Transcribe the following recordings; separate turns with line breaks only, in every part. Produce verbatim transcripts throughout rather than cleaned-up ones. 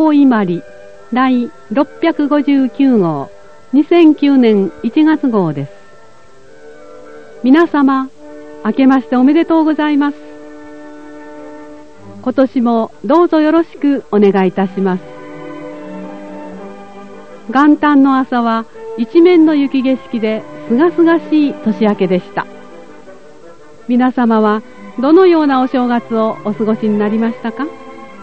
報伊万里第ろっぴゃくごじゅうきゅう号にせんきゅうねんいちがつ号です。皆様、明けましておめでとうございます。今年もどうぞよろしくお願いいたします。元旦の朝は一面の雪景色で清々しい年明けでした。皆様はどのようなお正月をお過ごしになりましたか？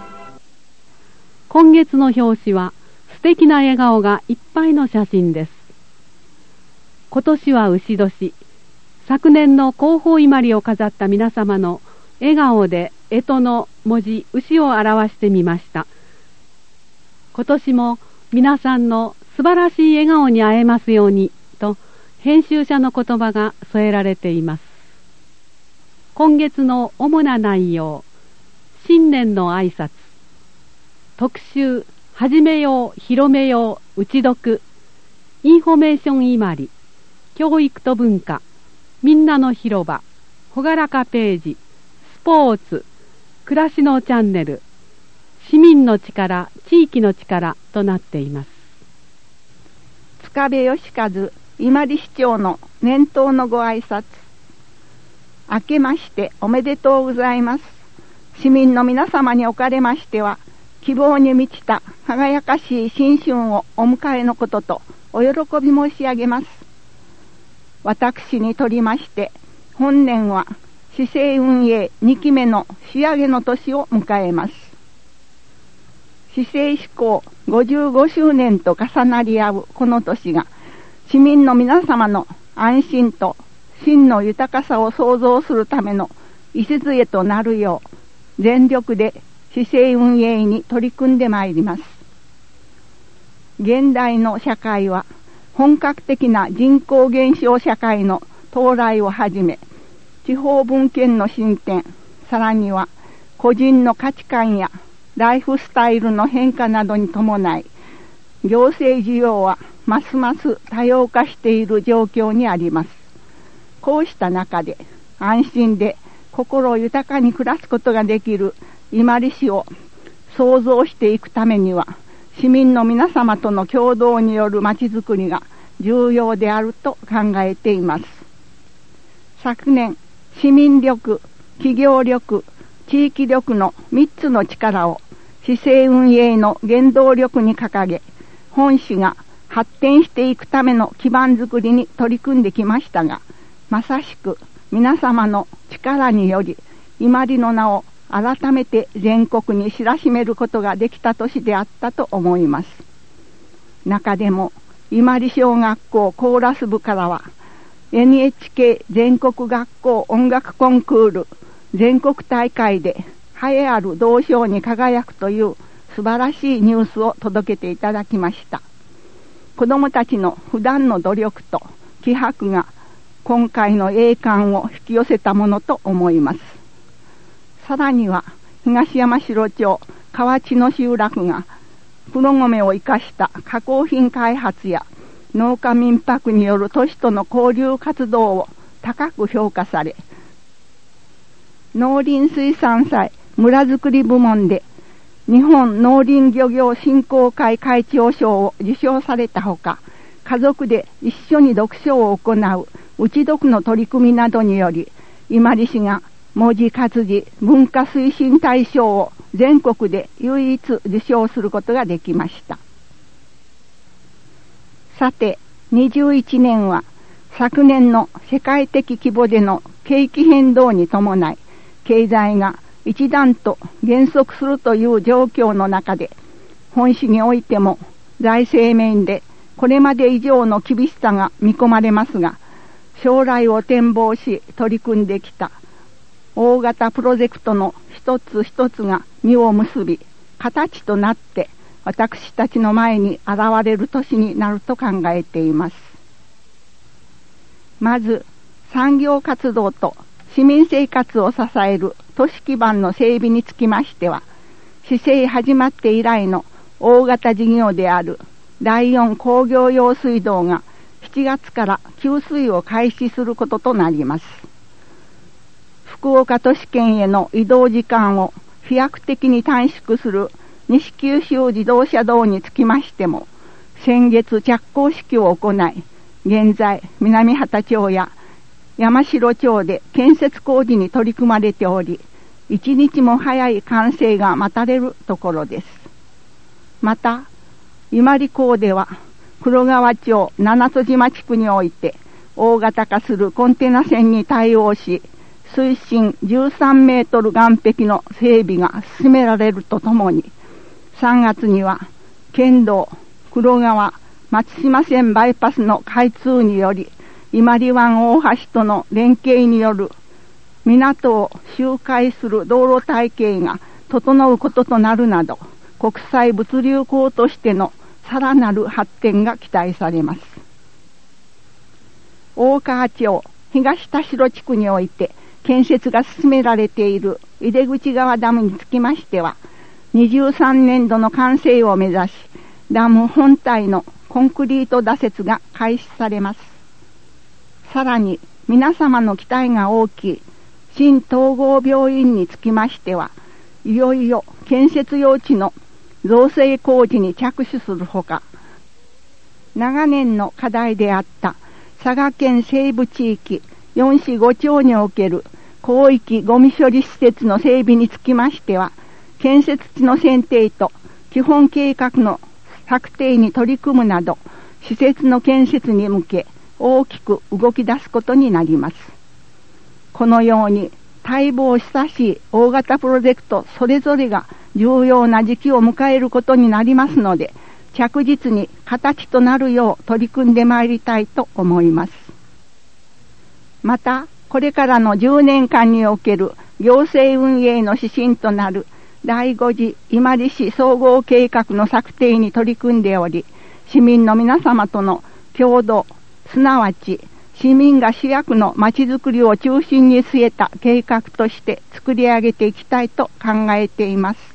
今月の表紙は素敵な笑顔がいっぱいの写真です。今年は牛年、昨年の広報伊万里を飾った皆様の笑顔で干支の文字牛を表してみました。今年も皆さんの素晴らしい笑顔に会えますようにと編集者の言葉が添えられています。今月の主な内容、新年の挨拶、特集、始めよう、広めよう、打ち読、インフォメーション伊万里、教育と文化、みんなの広場、ほがらかページ、スポーツ、暮らしのチャンネル、市民の力、地域の力となっています。
塚部義和伊万里市長の年頭のご挨拶。明けましておめでとうございます。市民の皆様におかれましては、希望に満ちた輝かしい新春をお迎えのこととお喜び申し上げます。私にとりまして、本年は市政運営にきめの仕上げの年を迎えます。市政施行ごじゅうごしゅうねんと重なり合うこの年が、市民の皆様の安心と真の豊かさを創造するための礎となるよう、全力で市政運営に取り組んでまいります。現代の社会は本格的な人口減少社会の到来をはじめ、地方分権の進展、さらには個人の価値観やライフスタイルの変化などに伴い、行政事業はますます多様化している状況にあります。こうした中で安心で心豊かに暮らすことができる伊万里市を創造していくためには、市民の皆様との共同によるまちづくりが重要であると考えています。昨年、市民力、企業力、地域力のみっつの力を市政運営の原動力に掲げ、本市が発展していくための基盤づくりに取り組んできましたが、まさしく皆様の力により伊万里の名を改めて全国に知らしめることができた年であったと思います。中でも伊万里小学校コーラス部からは エヌエイチケー 全国学校音楽コンクール全国大会で栄えある銅賞に輝くという素晴らしいニュースを届けていただきました。子どもたちの普段の努力と気迫が今回の栄冠を引き寄せたものと思います。さらには東山城町河内の集落が黒米を生かした加工品開発や農家民泊による都市との交流活動を高く評価され、農林水産祭村づくり部門で日本農林漁業振興会会長賞を受賞されたほか、家族で一緒に読書を行ううち読の取り組みなどにより、伊万里市が文字活字文化推進大賞を全国で唯一受賞することができました。さて、にじゅういちねんは昨年の世界的規模での景気変動に伴い、経済が一段と減速するという状況の中で、本市においても財政面でこれまで以上の厳しさが見込まれますが、将来を展望し取り組んできた大型プロジェクトの一つ一つが実を結び、形となって私たちの前に現れる年になると考えています。まず、産業活動と市民生活を支える都市基盤の整備につきましては、市政始まって以来の大型事業であるだいよん工業用水道がしちがつから給水を開始することとなります。福岡都市圏への移動時間を飛躍的に短縮する西九州自動車道につきましても、先月着工式を行い、現在南畑町や山城町で建設工事に取り組まれており、一日も早い完成が待たれるところです。また、伊万里港では黒川町七戸島地区において大型化するコンテナ船に対応し、水深じゅうさんメートル岸壁の整備が進められるとともに、さんがつには県道黒川松島線バイパスの開通により、伊万里湾大橋との連携による港を周回する道路体系が整うこととなるなど、国際物流港としてのさらなる発展が期待されます。大川町東田代地区において建設が進められている井出口川ダムにつきましては、にじゅうさんねんどの完成を目指し、ダム本体のコンクリート打設が開始されます。さらに皆様の期待が大きい新統合病院につきましては、いよいよ建設用地の造成工事に着手するほか、長年の課題であった佐賀県西部地域よん市ご町における広域ゴミ処理施設の整備につきましては、建設地の選定と基本計画の策定に取り組むなど、施設の建設に向け大きく動き出すことになります。このように待望久しい大型プロジェクトそれぞれが重要な時期を迎えることになりますので、着実に形となるよう取り組んでまいりたいと思います。また、これからのじゅうねんかんにおける行政運営の指針となるだいご次伊万里市総合計画の策定に取り組んでおり、市民の皆様との共同、すなわち市民が主役のまちづくりを中心に据えた計画として作り上げていきたいと考えています。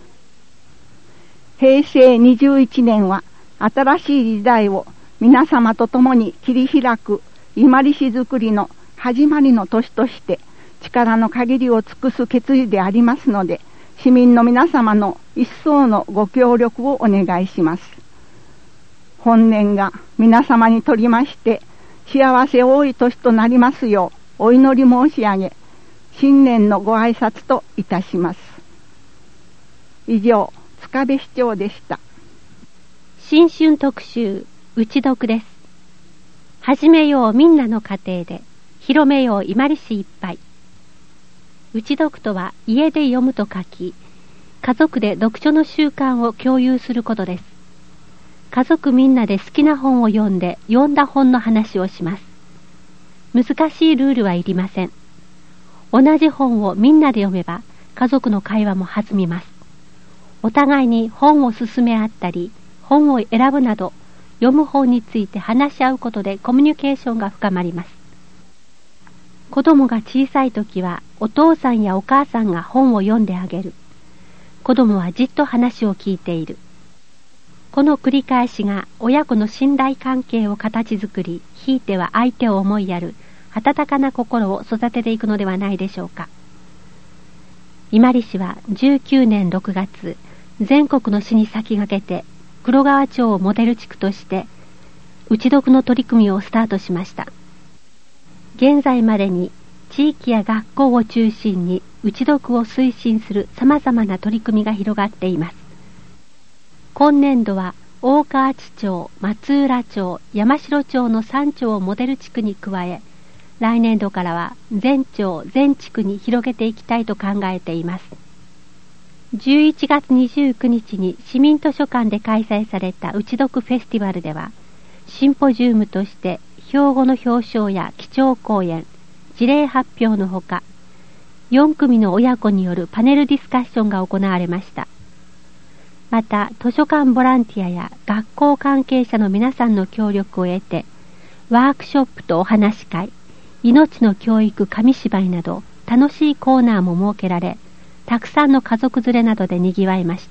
へいせいにじゅういちねんは新しい時代を皆様と共に切り開く伊万里市づくりの始まりの年として力の限りを尽くす決意でありますので、市民の皆様の一層のご協力をお願いします。本年が皆様にとりまして幸せ多い年となりますようお祈り申し上げ、新年のご挨拶といたします。以上、塚部市長でした。
新春特集、うちどくです。始めようみんなの家庭で、広めよう伊万里市いっぱい。うちどくとは家で読むと書き、家族で読書の習慣を共有することです。家族みんなで好きな本を読んで、読んだ本の話をします。難しいルールはいりません。同じ本をみんなで読めば、家族の会話も弾みます。お互いに本を勧め合ったり、本を選ぶなど、読む本について話し合うことでコミュニケーションが深まります。子供が小さい時は、お父さんやお母さんが本を読んであげる。子供はじっと話を聞いている。この繰り返しが親子の信頼関係を形作り、ひいては相手を思いやる温かな心を育てていくのではないでしょうか。伊万里市はじゅうきゅうねんろくがつ、全国の市に先駆けて黒川町をモデル地区としてうちどくの取り組みをスタートしました。現在までに地域や学校を中心にうちどくを推進する様々な取り組みが広がっています。今年度は大川内町、松浦町、山城町のさん町をモデル地区に加え、来年度からは全町全地区に広げていきたいと考えています。じゅういちがつにじゅうくにちに市民図書館で開催されたうちどくフェスティバルでは、シンポジウムとして標語の表彰や基調講演、事例発表のほか、よんくみの親子によるパネルディスカッションが行われました。また、図書館ボランティアや学校関係者の皆さんの協力を得て、ワークショップとお話し会、命の教育紙芝居など楽しいコーナーも設けられ、たくさんの家族連れなどで賑わいました。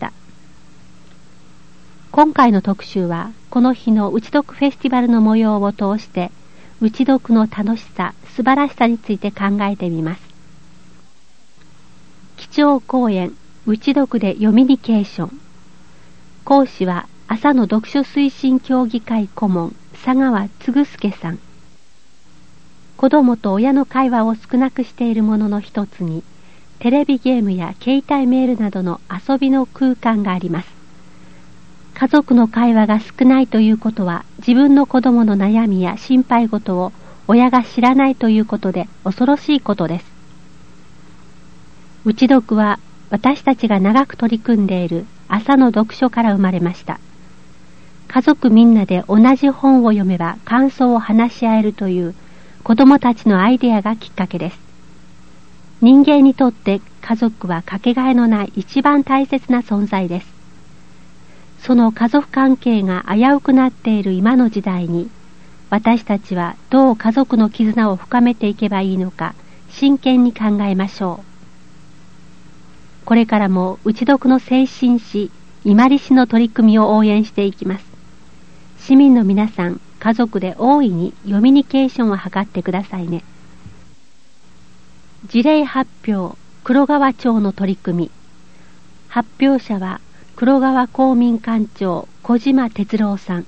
今回の特集は、この日のうちどくフェスティバルの模様を通して、うちどくの楽しさ、素晴らしさについて考えてみます。基調講演、うちどくで読みニケーション。 講師は朝の読書推進協議会顧問佐川嗣介さん。子供と親の会話を少なくしているものの一つに、テレビゲームや携帯メールなどの遊びの空間があります。家族の会話が少ないということは、自分の子供の悩みや心配事を親が知らないということで恐ろしいことです。うち読は私たちが長く取り組んでいる朝の読書から生まれました。家族みんなで同じ本を読めば感想を話し合えるという子供たちのアイデアがきっかけです。人間にとって家族はかけがえのない一番大切な存在です。その家族関係が危うくなっている今の時代に、私たちはどう家族の絆を深めていけばいいのか真剣に考えましょう。これからもうち読の精神史、伊万里市の取り組みを応援していきます。市民の皆さん、家族で大いに読みニケーションを図ってくださいね。事例発表、黒川町の取り組み。発表者は黒川公民館長小島哲郎さん。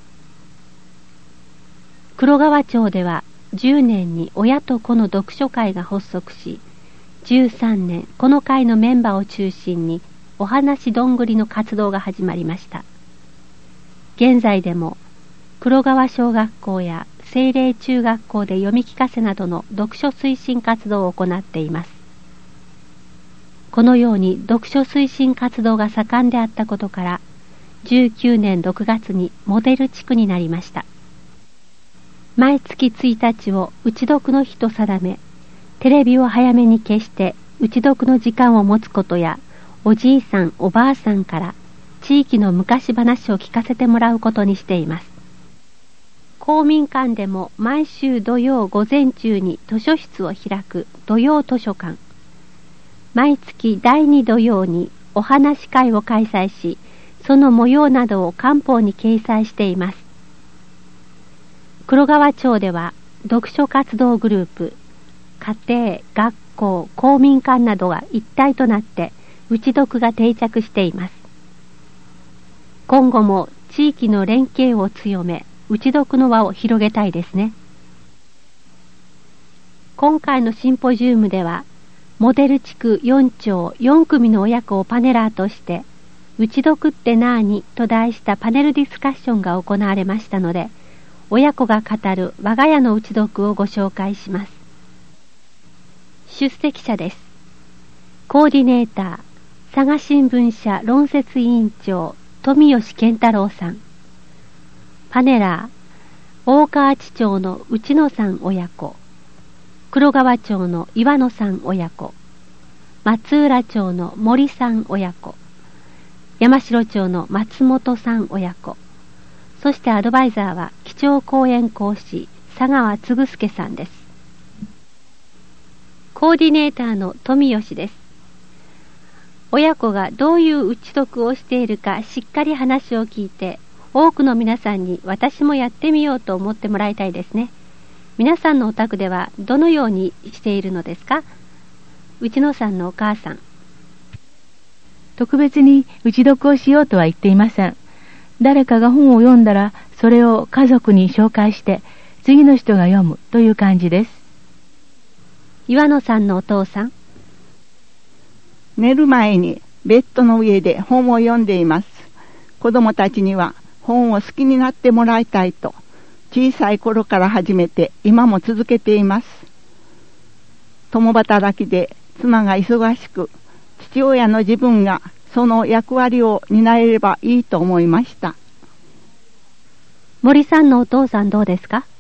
黒川町ではじゅうねんに親と子の読書会が発足し、じゅうさんねんこの会のメンバーを中心にお話どんぐりの活動が始まりました。現在でも黒川小学校や聖霊中学校で読み聞かせなどの読書推進活動を行っています。このように読書推進活動が盛んであったことから、じゅうきゅうねんろくがつにモデル地区になりました。毎月ついたちをうち読の日と定め、テレビを早めに消してうち読の時間を持つことや、おじいさんおばあさんから地域の昔話を聞かせてもらうことにしています。公民館でも毎週土曜午前中に図書室を開く土曜図書館。毎月だいに土曜にお話会を開催し、その模様などを官報に掲載しています。黒川町では読書活動グループ、家庭、学校、公民館などが一体となってうち読が定着しています。今後も地域の連携を強め、うち読の輪を広げたいですね。今回のシンポジウムでは、モデル地区よん町よん組の親子をパネラーとして、うち読ってなーにと題したパネルディスカッションが行われましたので、親子が語る我が家のうち読をご紹介します。出席者です。コーディネーター、佐賀新聞社論説委員長、富吉健太郎さん。パネラー、大川地町の内野さん親子、黒川町の岩野さん親子、松浦町の森さん親子、山城町の松本さん親子、そしてアドバイザーは基調講演講師佐川嗣介さんです。コーディネーターの富吉です。親子がどういううち読をしているかしっかり話を聞いて、多くの皆さんに私もやってみようと思ってもらいたいですね。皆さんのお宅ではどのようにしているのですか？内野さんのお母さん。
特別にうち読をしようとは言っていません。誰かが本を読んだらそれを家族に紹介して次の人が読むという感じです。
岩野さんのお父さん。
寝る前にベッドの上で本を読んでいます。子供たちには本を好きになってもらいたいと小さい頃から始めて今も続けています。共働きで妻が忙しく、父親の自分がその役割を担えればいいと思いました。
森さんのお父さんどうですか？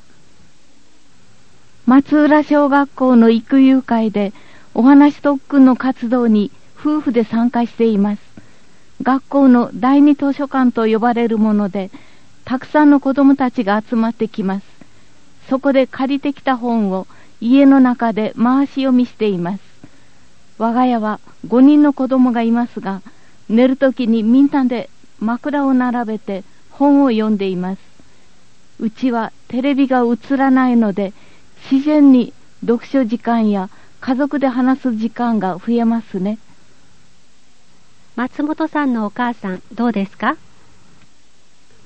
松浦小学校の育友会でお話特訓の活動に夫婦で参加しています。学校の第二図書館と呼ばれるもので、たくさんの子供たちが集まってきます。そこで借りてきた本を家の中で回し読みしています。我が家はごにんの子供がいますが、寝るときにみんなで枕を並べて本を読んでいます。うちはテレビが映らないので、自然に読書時間や家族で話す時間が増えますね。
松本さんのお母さんどうですか？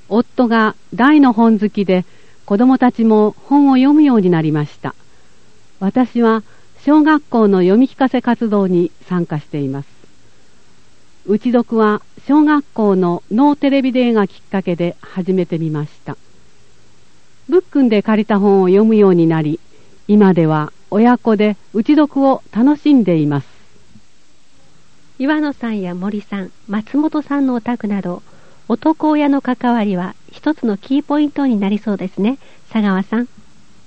夫が大の本好きで、子供たちも本を読むようになりました。私は小学校の読み聞かせ活動に参加しています。うち読は小学校のノーテレビデーがきっかけで始めてみました。ブックンで借りた本を読むようになり、今では親子でうち読を楽しんでいます。
岩野さんや森さん、松本さんのお宅など、男親の関わりは一つのキーポイントになりそうですね。佐川さん。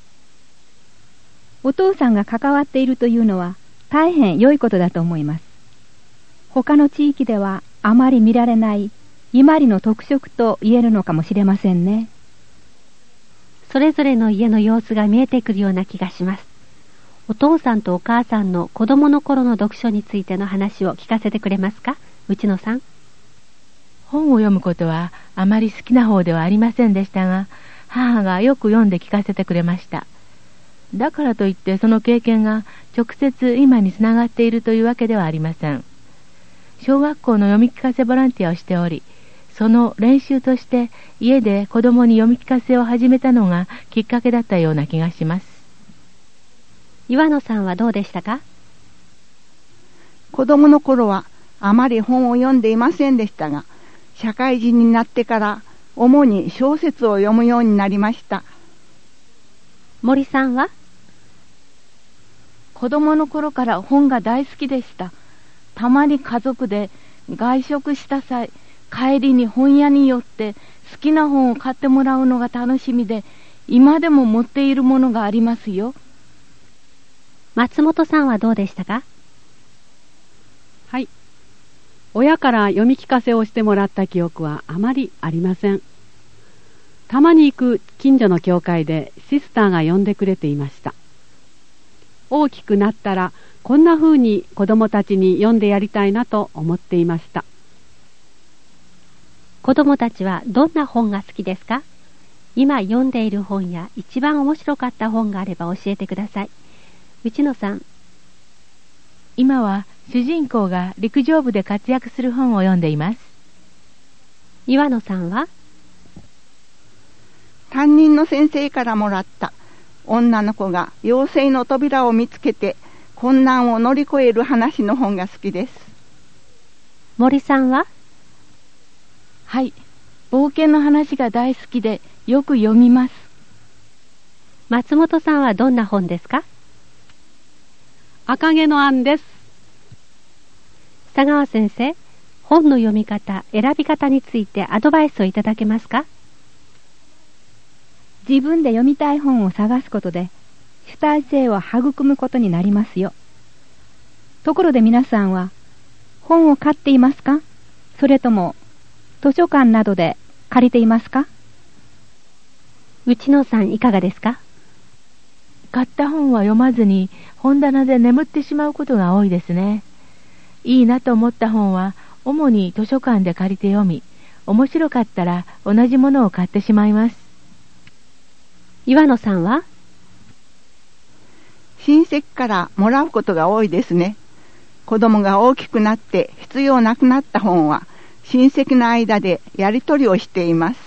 お父さんが関わっているというのは大変良いことだと思います。他の地域ではあまり見られない伊万里の特色と言えるのかもしれませんね。
それぞれの家の様子が見えてくるような気がします。お父さんとお母さんの子供の頃の読書についての話を聞かせてくれますか、内野さん。
本を読むことはあまり好きな方ではありませんでしたが、母がよく読んで聞かせてくれました。だからといってその経験が直接今につながっているというわけではありません。小学校の読み聞かせボランティアをしており、その練習として家で子供に読み聞かせを始めたのがきっかけだったような気がします。
岩野さんはどうでしたか？
子供の頃はあまり本を読んでいませんでしたが、社会人になってから主に小説を読むようになりました。
森さんは？
子供の頃から本が大好きでした。たまに家族で外食した際、帰りに本屋に寄って好きな本を買ってもらうのが楽しみで、今でも持っているものがありますよ。
松本さんはどうでしたか？
はい。親から読み聞かせをしてもらった記憶はあまりありません。たまに行く近所の教会でシスターが呼んでくれていました。大きくなったらこんな風に子供たちに読んでやりたいなと思っていました。
子供たちはどんな本が好きですか？今読んでいる本や一番面白かった本があれば教えてください。内野さん。
今は主人公が陸上部で活躍する本を読んでいます。
岩野さんは？
担任の先生からもらった女の子が妖精の扉を見つけて困難を乗り越える話の本が好きです。
森さんは？
はい、冒険の話が大好きでよく読みます。
松本さんはどんな本ですか？
赤毛のアンです。
佐川先生、本の読み方、選び方についてアドバイスをいただけますか？
自分で読みたい本を探すことで主体性を育むことになりますよ。ところで皆さんは本を買っていますか？それとも図書館などで借りていますか？
内野さんいかがですか？
買った本は読まずに本棚で眠ってしまうことが多いですね。いいなと思った本は主に図書館で借りて読み、面白かったら同じものを買ってしまいます。
岩野さんは？
親戚からもらうことが多いですね。子供が大きくなって必要なくなった本は親戚の間でやり取りをしています。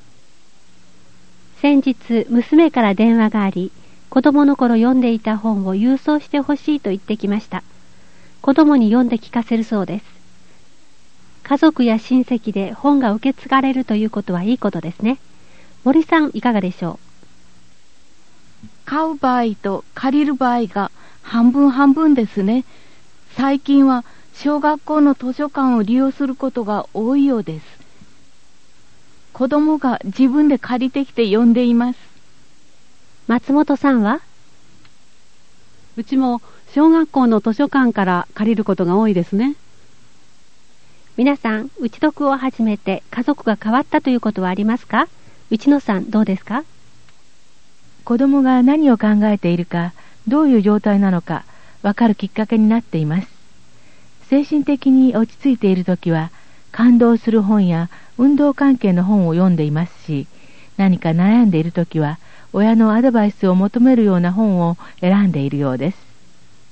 先日娘から電話があり、子供の頃読んでいた本を郵送してほしいと言ってきました。子供に読んで聞かせるそうです。家族や親戚で本が受け継がれるということはいいことですね。森さんいかがでしょう？
買う場合と借りる場合が半分半分ですね。最近は小学校の図書館を利用することが多いようです。子供が自分で借りてきて読んでいます。
松本さんは？
うちも小学校の図書館から借りることが多いですね。
皆さん、内読を始めて家族が変わったということはありますか？内野さんどうですか？
子供が何を考えているか、どういう状態なのか、わかるきっかけになっています。精神的に落ち着いているときは、感動する本や運動関係の本を読んでいますし、何か悩んでいるときは、親のアドバイスを求めるような本を選んでいるようです。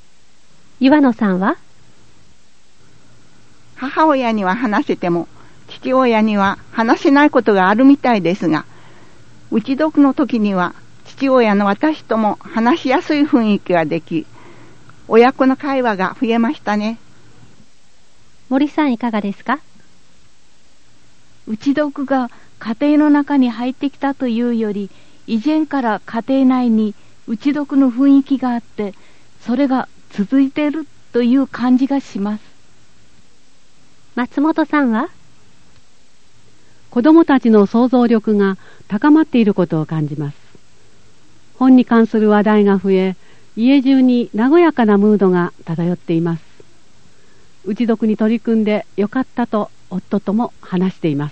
岩野さんは？
母親には話せても、 父親には話せないことがあるみたいですが、打ち読の時には父親の私とも話しやすい雰囲気ができ、親子の会話が増えましたね。
森さんいかがですか？
打ち読が家庭の中に入ってきたというより、以前から家庭内に打ち読の雰囲気があって、それが続いているという感じがします。
松本さんは？
子供たちの想像力が高まっていることを感じます。本に関する話題が増え、家中に和やかなムードが漂っています。打ち読に取り組んでよかったと夫とも話しています。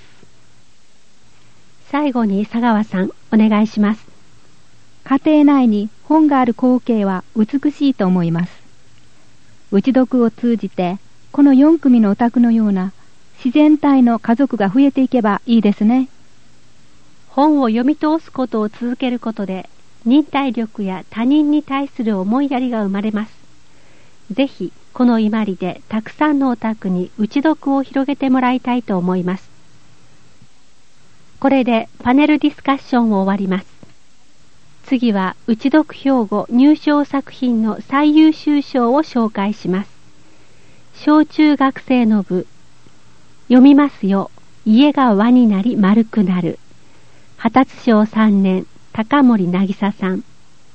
最後に佐川さん、お願いします。
家庭内に本がある光景は美しいと思います。打ち読を通じて、このよん組のお宅のような自然体の家族が増えていけばいいですね。
本を読み通すことを続けることで、忍耐力や他人に対する思いやりが生まれます。ぜひ、この伊万里でたくさんのお宅に打ち読を広げてもらいたいと思います。これでパネルディスカッションを終わります。次は打ち読標語入賞作品の最優秀賞を紹介します。小中学生の部、読みますよ、家が輪になり丸くなる。二十歳賞さんねん、高森渚さん。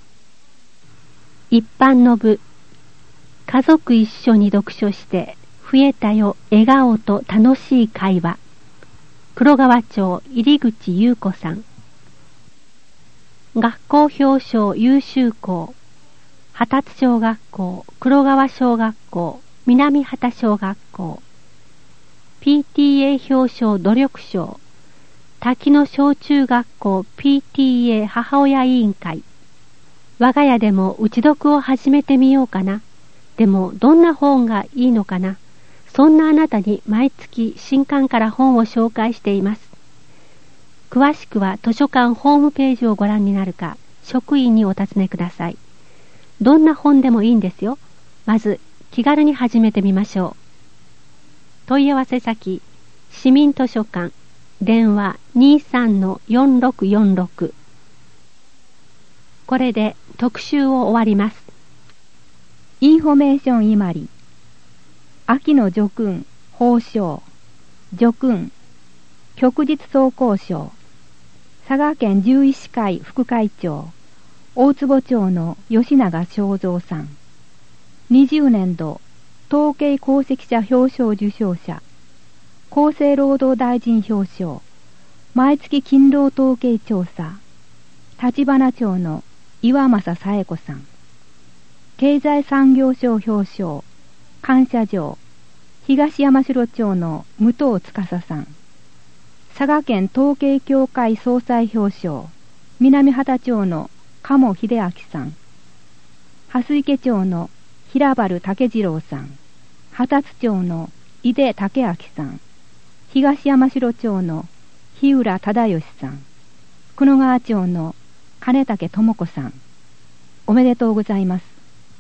一般の部、家族一緒に読書して増えたよ笑顔と楽しい会話。黒川町入口優子さん。学校表彰優秀校、二十歳小学校、黒川小学校、南畑小学校。ピーティーエー 表彰努力賞、滝野小中学校 ピーティーエー 母親委員会。我が家でも打ち読を始めてみようかな。でもどんな本がいいのかな。そんなあなたに毎月新刊から本を紹介しています。詳しくは図書館ホームページをご覧になるか、職員にお尋ねください。どんな本でもいいんですよ。まず気軽に始めてみましょう。問い合わせ先、市民図書館、電話 にじゅうさんのよんろくよんろく。これで特集を終わります。
インフォメーション伊万里。秋の叙勲、褒章、叙勲、旭日総工賞、佐賀県獣医師会副会長、大坪町の吉永正蔵さん。にじゅうねんど、統計功績者表彰受賞者、厚生労働大臣表彰、毎月勤労統計調査、立花町の岩政紗恵子さん。経済産業省表彰、感謝状、東山城町の武藤司さん。佐賀県統計協会総裁表彰、南畑町の鴨秀明さん。蓮池町の平原武次郎さん。秦津町の井出武明さん。東山城町の日浦忠義さん。久野川町の金武智子さん。おめでとうございます。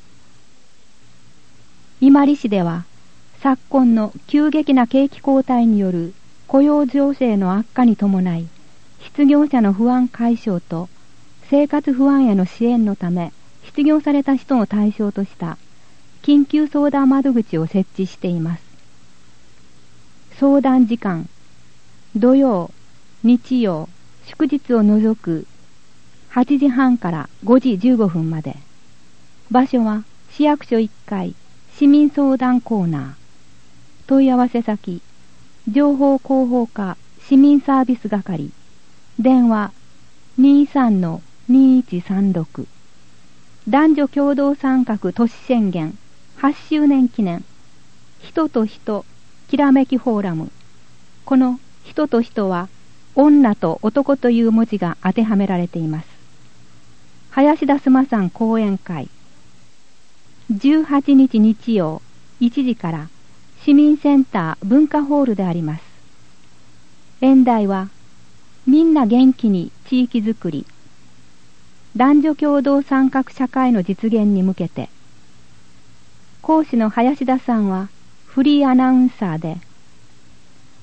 伊万里市では昨今の急激な景気後退による雇用情勢の悪化に伴い、失業者の不安解消と生活不安への支援のため、失業された人を対象とした緊急相談窓口を設置しています。相談時間、土曜、日曜、祝日を除くはちじはんからごじじゅうごふんまで。場所は市役所いっかい市民相談コーナー。問い合わせ先、情報広報課市民サービス係。電話 にじゅうさんのにいちさんろく。男女共同参画都市宣言はっしゅうねん記念。人と人きらめきフォーラム。この人と人は女と男という文字が当てはめられています。林田須磨さん講演会。じゅうはちにち日曜いちじから市民センター文化ホールであります。演題はみんな元気に地域づくり。男女共同参画社会の実現に向けて。講師の林田さんはフリーアナウンサーで、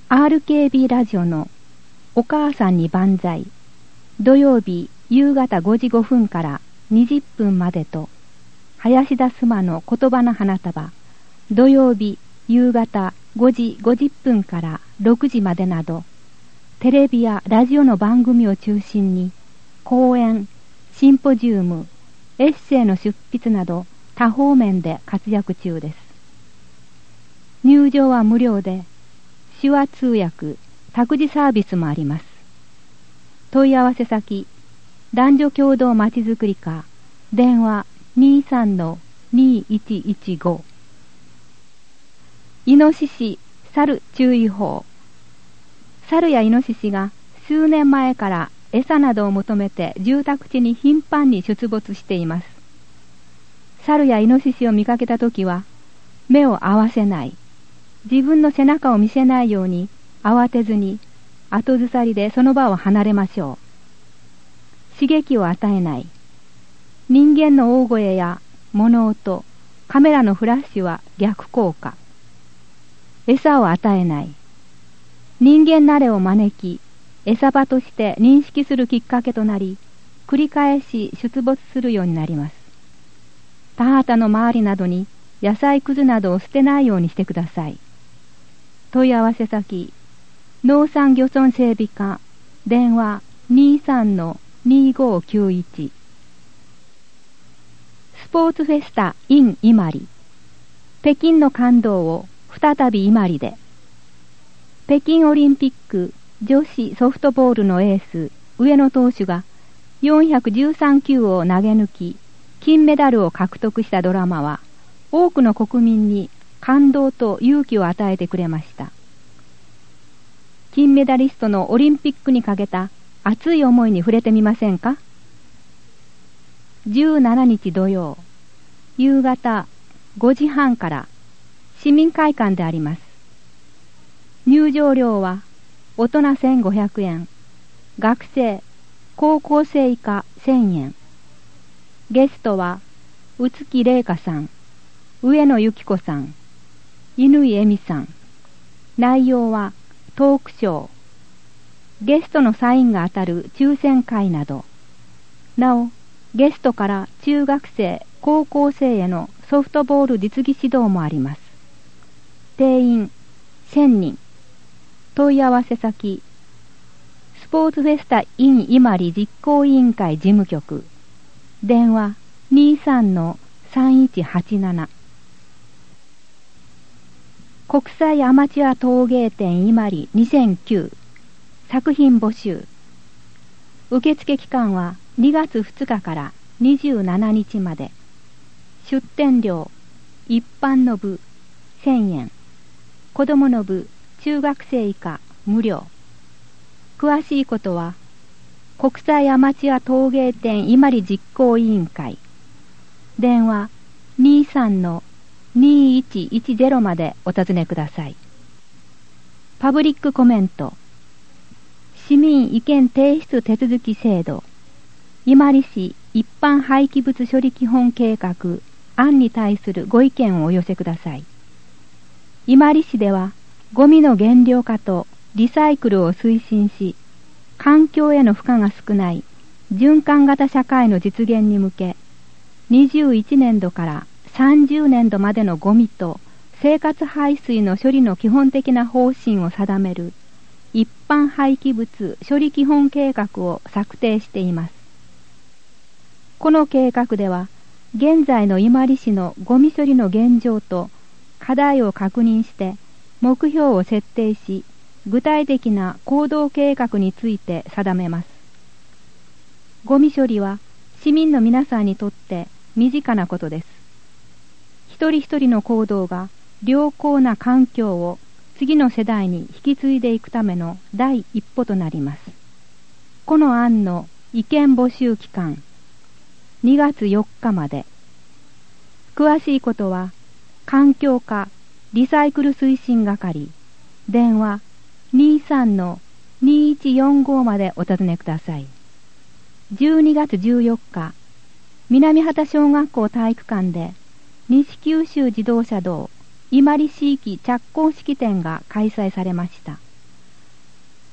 アールケービー ラジオのお母さんに万歳、土曜日夕方ごじごふんからにじゅっぷんまでと、林田須磨の言葉の花束、土曜日夕方ごじごじゅっぷんからろくじまでなど、テレビやラジオの番組を中心に、講演、シンポジウム、エッセイの出筆など多方面で活躍中です。入場は無料で、手話通訳、託児サービスもあります。問い合わせ先、男女共同まちづくり課、電話 にじゅうさんのにいちいちご。イノシシ、猿注意報。猿やイノシシが数年前から餌などを求めて住宅地に頻繁に出没しています。猿やイノシシを見かけたときは、目を合わせない。自分の背中を見せないように慌てずに後ずさりでその場を離れましょう。刺激を与えない。人間の大声や物音、カメラのフラッシュは逆効果。餌を与えない。人間慣れを招き、餌場として認識するきっかけとなり、繰り返し出没するようになります。田畑の周りなどに野菜くずなどを捨てないようにしてください。問い合わせ先、農産漁村整備課、電話 にじゅうさんのにごきゅういち。スポーツフェスタ in 伊万里。北京の感動を再び伊万里で。北京オリンピック女子ソフトボールのエース、上野投手がよんひゃくじゅうさんきゅうを投げ抜き、金メダルを獲得したドラマは、多くの国民に感動と勇気を与えてくれました。金メダリストのオリンピックにかけた熱い思いに触れてみませんか？じゅうしちにち土曜、夕方ごじはんから市民会館であります。入場料は大人せんごひゃくえん、学生、高校生以下せんえん。ゲストは宇月玲香さん、上野由紀子さん、乾恵美さん。内容はトークショー、ゲストのサインが当たる抽選会など。なお、ゲストから中学生、高校生へのソフトボール実技指導もあります。定員せんにん。問い合わせ先、スポーツフェスタ in 伊万里実行委員会事務局、電話 にじゅうさんのさんいちはちなな。国際アマチュア陶芸展伊万里にせんきゅう作品募集。受付期間はにがつふつかからにじゅうしちにちまで。出展料、一般の部せんえん、子供の部中学生以下無料。詳しいことは国際アマチュア陶芸展伊万里実行委員会、電話 にじゅうさんのにいちいちゼロ までお尋ねください。パブリックコメント。市民意見提出手続き制度、伊万里市一般廃棄物処理基本計画案に対するご意見をお寄せください。伊万里市ではゴミの減量化とリサイクルを推進し、環境への負荷が少ない循環型社会の実現に向け、にじゅういちねんどからさんじゅうねんどまでのゴミと生活排水の処理の基本的な方針を定める一般廃棄物処理基本計画を策定しています。この計画では、現在の伊万里市のゴミ処理の現状と課題を確認して目標を設定し、具体的な行動計画について定めます。ゴミ処理は市民の皆さんにとって身近なことです。一人一人の行動が良好な環境を次の世代に引き継いでいくための第一歩となります。この案の意見募集期間、にがつよっかまで。詳しいことは、環境課リサイクル推進係、電話 にじゅうさんのにいちよんご までお尋ねください。じゅうにがつじゅうよっか、南畑小学校体育館で、西九州自動車道伊万里市域着工式典が開催されました。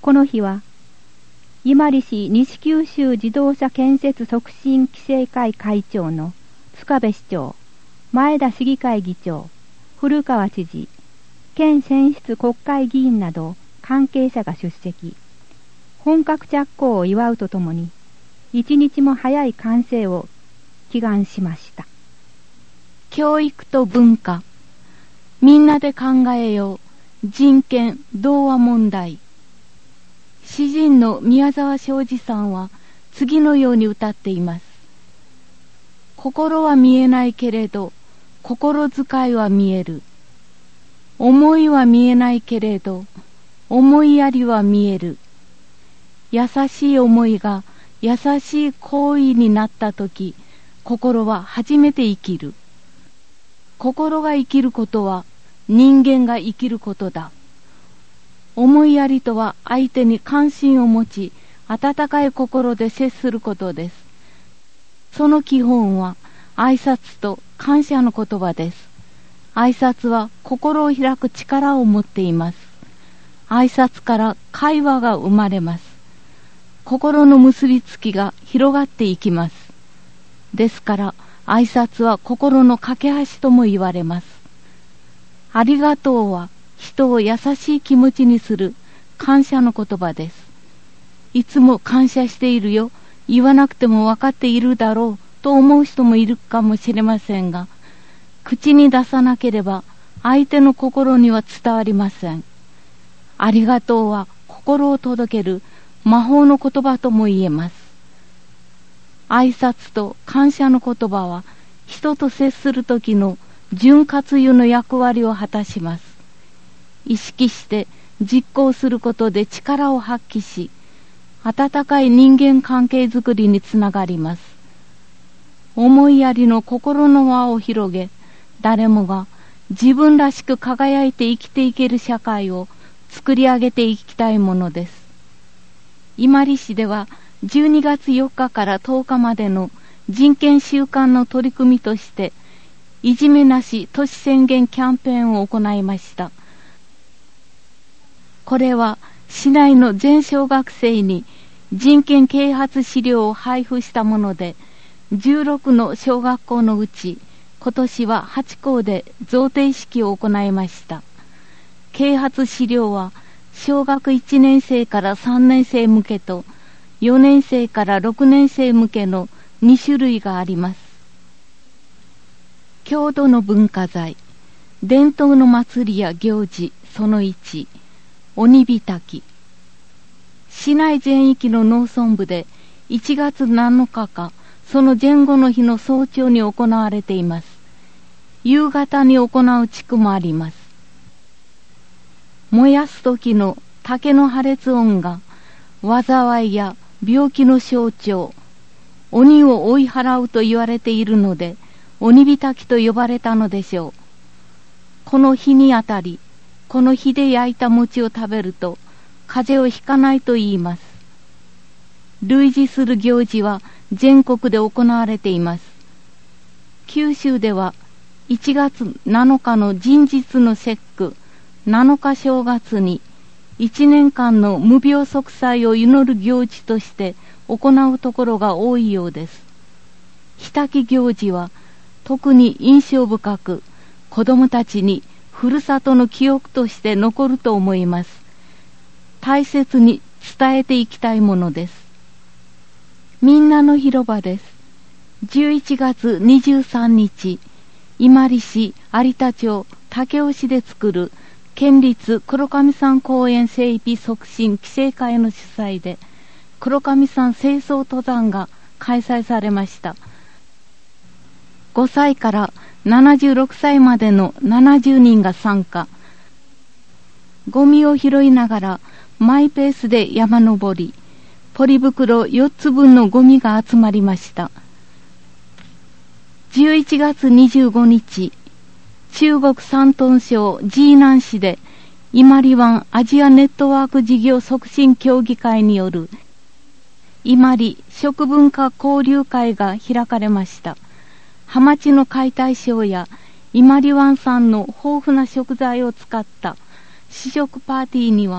この日は、伊万里市西九州自動車建設促進規制会会長の塚部市長、前田市議会議長、古川知事、県選出国会議員など関係者が出席、本格着工を祝うとともに、一日も早い完成を祈願しました。
教育と文化、みんなで考えよう、人権、童話問題。詩人の宮沢昌司さんは次のように歌っています。心は見えないけれど、心遣いは見える。思いは見えないけれど、思いやりは見える。優しい思いが優しい行為になったとき、心は初めて生きる。心が生きることは人間が生きることだ。思いやりとは相手に関心を持ち、温かい心で接することです。その基本は挨拶と感謝の言葉です。挨拶は心を開く力を持っています。挨拶から会話が生まれます。心の結びつきが広がっていきます。ですから挨拶は心の架け橋とも言われます。ありがとうは人を優しい気持ちにする感謝の言葉です。いつも感謝しているよ、言わなくても分かっているだろうと思う人もいるかもしれませんが、口に出さなければ相手の心には伝わりません。ありがとうは心を届ける魔法の言葉とも言えます。挨拶と感謝の言葉は人と接する時の潤滑油の役割を果たします。意識して実行することで力を発揮し、温かい人間関係づくりにつながります。思いやりの心の輪を広げ、誰もが自分らしく輝いて生きていける社会を作り上げていきたいものです。伊万里市ではじゅうにがつよっかからとおかまでの人権週間の取り組みとして、いじめなし都市宣言キャンペーンを行いました。これは市内の全小学生に人権啓発資料を配布したもので、じゅうろくの小学校のうち今年ははちこうで贈呈式を行いました。啓発資料は小学いちねんせいからさんねんせい向けとよねんせいからろくねんせい向けのにしゅるいがあります。郷土の文化財、伝統の祭りや行事そのいち、鬼火焚き。市内全域の農村部でいちがつなのかかその前後の日の早朝に行われています。夕方に行う地区もあります。燃やす時の竹の破裂音が災いや病気の象徴、鬼を追い払うと言われているので鬼火焚きと呼ばれたのでしょう。この日にあたり、この火で焼いた餅を食べると風邪をひかないと言います。類似する行事は全国で行われています。九州ではいちがつなのかの人日の節句、なのか正月にいちねんかんの無病息災を祈る行事として行うところが多いようです。火焚き行事は特に印象深く、子供たちにふるさとの記憶として残ると思います。大切に伝えていきたいものです。みんなの広場です。じゅういちがつにじゅうさんにち、伊万里市有田町武雄市で作る県立黒神山公園整備促進規制会の主催で、黒神山清掃登山が開催されました。ごさいからななじゅうろくさいまでのななじゅうにんが参加。ゴミを拾いながらマイペースで山登り、ポリ袋よっつぶんのゴミが集まりました。じゅういちがつにじゅうごにち、中国山東省ジーナン市で伊万里湾アジアネットワーク事業促進協議会による伊万里食文化交流会が開かれました。ハマチの解体ショーや伊万里湾産の豊富な食材を使った試食パーティーには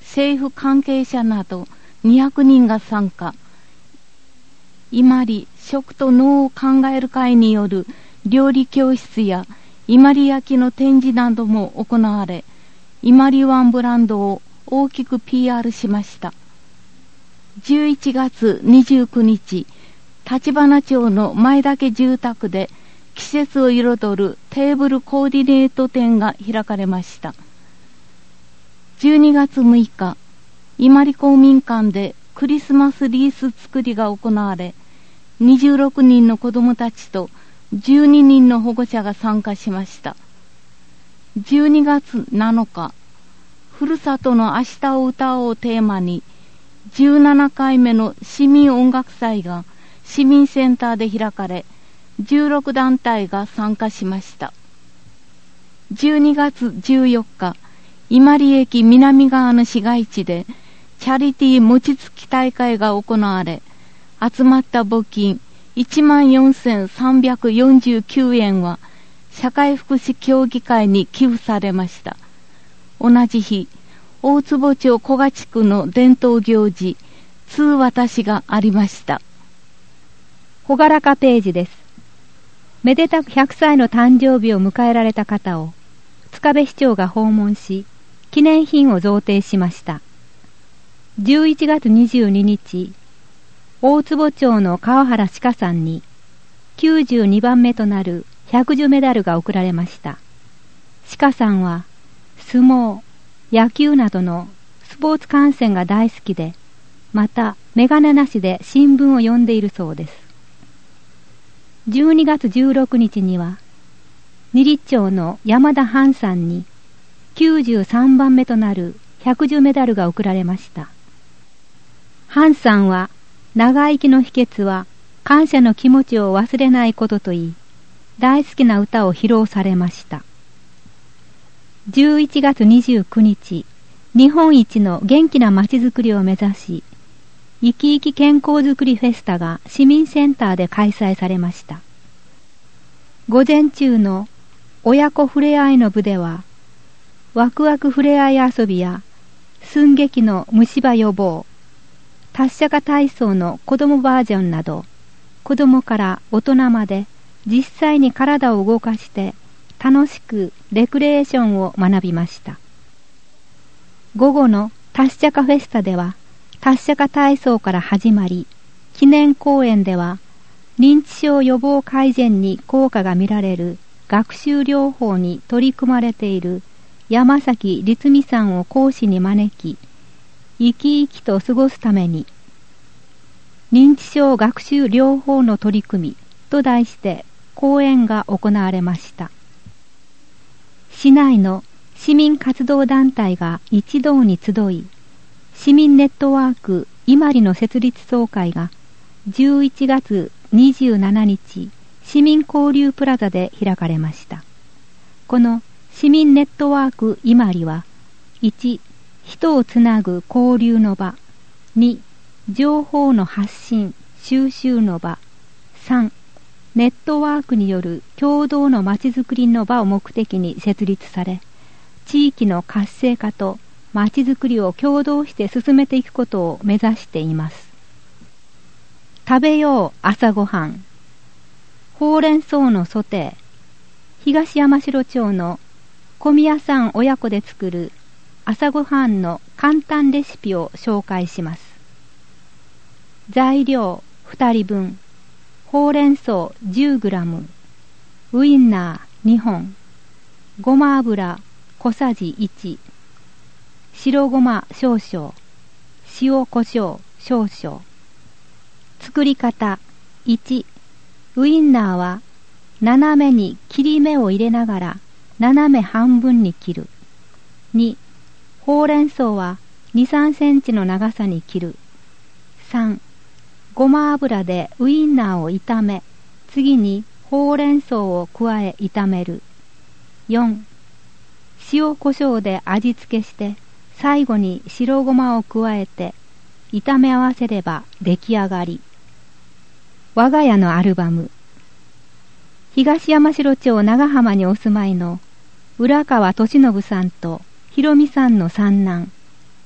政府関係者などにひゃくにんが参加。伊万里食と農を考える会による料理教室や伊万里焼の展示なども行われ、伊万里湾ブランドを大きく ピーアール しました。じゅういちがつにじゅうくにち、立花町の前田家住宅で季節を彩るテーブルコーディネート展が開かれました。じゅうにがつむいか、伊万里公民館でクリスマスリース作りが行われ、にじゅうろくにんの子どもたちとじゅうににんの保護者が参加しました。じゅうにがつなのか、ふるさとの明日を歌おうテーマに、じゅうななかいめの市民音楽祭が市民センターで開かれ、じゅうろくだんたいが参加しました。じゅうにがつじゅうよっか、伊万里駅南側の市街地でチャリティー餅つき大会が行われ、集まった募金いちまんよんせんさんびゃくよんじゅうきゅうえんは社会福祉協議会に寄付されました。同じ日、大坪町古賀地区の伝統行事、通渡しがありました。
ほがらかページです。めでたくひゃくさいの誕生日を迎えられた方を塚部市長が訪問し、記念品を贈呈しました。じゅういちがつにじゅうににち、大坪町の川原鹿さんにきゅうじゅうにばんめとなる百寿メダルが贈られました。鹿さんは相撲、野球などのスポーツ観戦が大好きで、またメガネなしで新聞を読んでいるそうです。じゅうにがつじゅうろくにちには二里町の山田藩さんにきゅうじゅうさんばんめとなる百寿メダルが贈られました。藩さんは長生きの秘訣は感謝の気持ちを忘れないことといい、大好きな歌を披露されました。じゅういちがつにじゅうくにち、日本一の元気なまちづくりを目指し、生き生き健康づくりフェスタが市民センターで開催されました。午前中の親子ふれあいの部では、ワクワクふれあい遊びや寸劇の虫歯予防、達者化体操の子供バージョンなど、子供から大人まで実際に体を動かして楽しくレクレーションを学びました。午後の達者化フェスタでは、達者化体操から始まり、記念講演では認知症予防改善に効果が見られる学習療法に取り組まれている山崎律美さんを講師に招き、生き生きと過ごすために認知症学習療法の取り組みと題して講演が行われました。市内の市民活動団体が一堂に集い、市民ネットワーク伊万里の設立総会がじゅういちがつにじゅうしちにち市民交流プラザで開かれました。この市民ネットワーク伊万里は、いち、人をつなぐ交流の場、に、情報の発信、収集の場、さん、ネットワークによる共同のまちづくりの場を目的に設立され、地域の活性化とまちづくりを共同して進めていくことを目指しています。食べよう朝ごはん。ほうれん草のソテー。東山城町の小宮さん親子で作る朝ごはんの簡単レシピを紹介します。材料ふたりぶん、ほうれん草 じゅうグラム、ウインナーにほん、ごま油小さじいち、白ごま少々、塩コショウ少々。作り方いち、ウインナーは斜めに切り目を入れながら斜め半分に切る。に、ほうれん草はに、さんセンチの長さに切る。さん、ごま油でウインナーを炒め、次にほうれん草を加え炒める。よん、塩コショウで味付けして最後に白ごまを加えて炒め合わせれば出来上がり。我が家のアルバム。東山城町長浜にお住まいの浦川俊信さんとひろみさんの三男、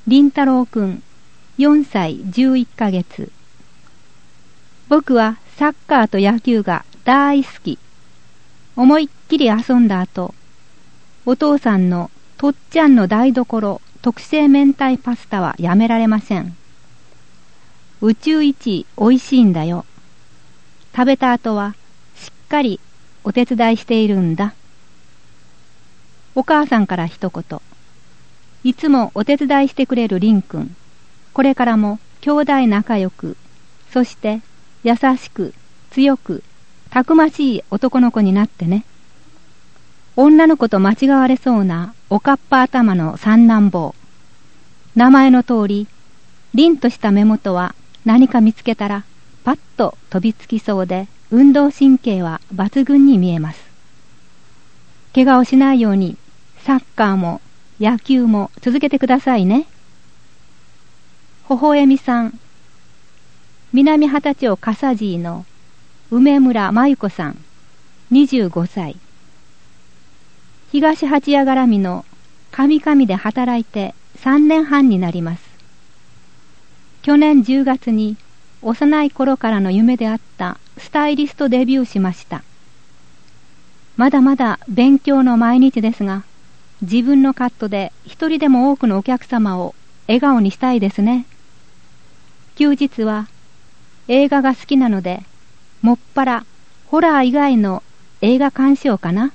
林太郎くん、よんさいじゅういっかげつ。僕はサッカーと野球が大好き。思いっきり遊んだ後、お父さんのとっちゃんの台所特製明太パスタはやめられません。宇宙一美味しいんだよ。食べた後はしっかりお手伝いしているんだ。お母さんから一言。いつもお手伝いしてくれるリンくん。これからも兄弟仲良く、そして優しく、強く、たくましい男の子になってね。女の子と間違われそうなおかっぱ頭の三男坊。名前の通り、凛とした目元は何か見つけたらパッと飛びつきそうで、運動神経は抜群に見えます。怪我をしないようにサッカーも野球も続けてくださいね。ほほえみさん。南二十町笠爺の梅村真由子さん、にじゅうごさい。東八谷絡みの神々で働いてさんねんはんになります。去年じゅうがつに幼い頃からの夢であったスタイリストデビューしました。まだまだ勉強の毎日ですが、自分のカットで一人でも多くのお客様を笑顔にしたいですね。休日は映画が好きなので、もっぱらホラー以外の映画鑑賞かな。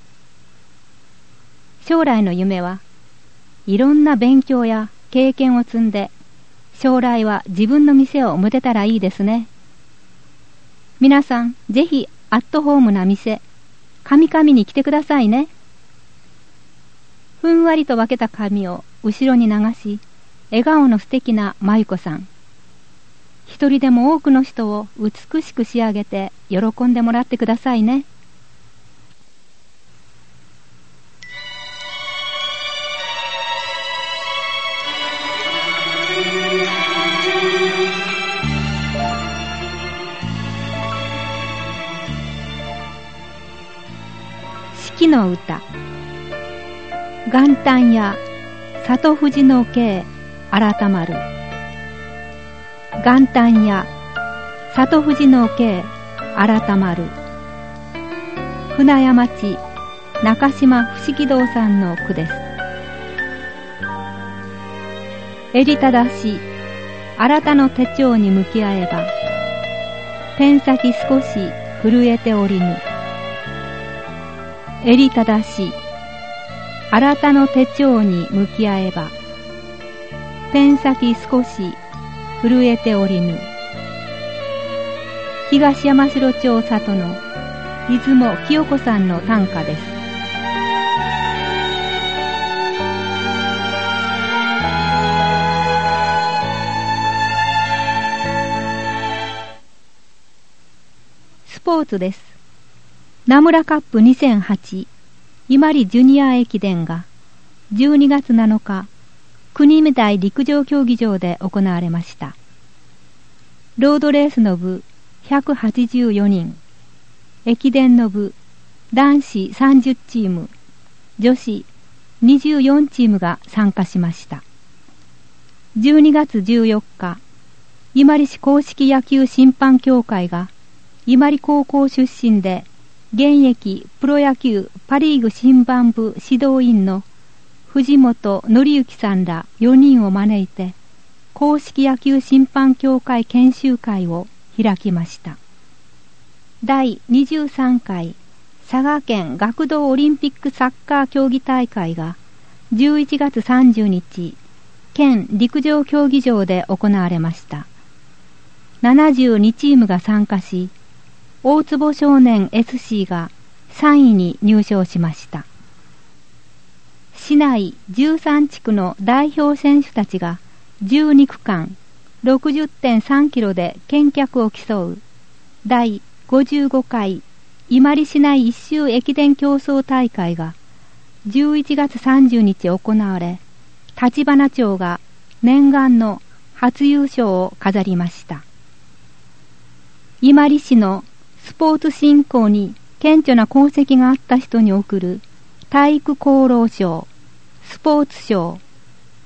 将来の夢はいろんな勉強や経験を積んで、将来は自分の店を持てたらいいですね。皆さんぜひアットホームな店、カミカミに来てくださいね。ふんわりと分けた髪を後ろに流し、笑顔の素敵な舞子さん。一人でも多くの人を美しく仕上げて喜んでもらってくださいね。四季の歌。元旦や里藤の景改まる。元旦や里藤の景改まる。船山町中島不思議堂さんの句です。襟正し新たの手帳に向き合えば、ペン先少し震えておりぬ。襟正し新たの手帳に向き合えば、ペン先少し震えておりぬ。東山城町里の出雲清子さんの短歌です。スポーツです。名村カップにせんはち伊万里ジュニア駅伝がじゅうにがつなのか、国見台陸上競技場で行われました。ロードレースの部ひゃくはちじゅうよにん、駅伝の部男子さんじゅうチーム、女子にじゅうよんチームが参加しました。じゅうにがつじゅうよっか、伊万里市公式野球審判協会が伊万里高校出身で現役プロ野球パリーグ審判部指導員の藤本紀之さんらよにんを招いて公式野球審判協会研修会を開きました。だいにじゅうさんかい佐賀県学童オリンピックサッカー競技大会がじゅういちがつさんじゅうにち県陸上競技場で行われました。ななじゅうにチームが参加し、大坪少年 エスシー がさんいに入賞しました。市内じゅうさんちくの代表選手たちがじゅうにくかん ろくじゅってんさんキロで健脚を競うだいごじゅうごかい伊万里市内一周駅伝競争大会がじゅういちがつさんじゅうにち行われ、立花町が念願の初優勝を飾りました。伊万里市のスポーツ振興に顕著な功績があった人に贈る体育功労賞、スポーツ賞、